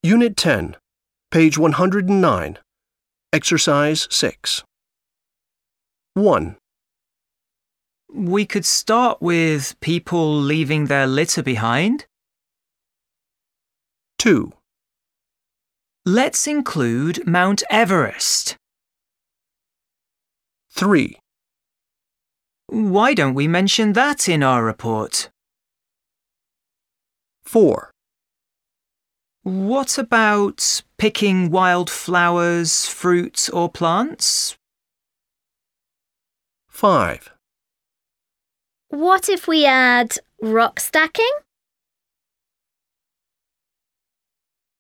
Unit 10, page 109, Exercise 6. 1, We could start with people leaving their litter behind. 2, Let's include Mount Everest. 3, Why don't we mention that in our report? 4, What about picking wild flowers, fruit or plants? 5. What if we add rock stacking?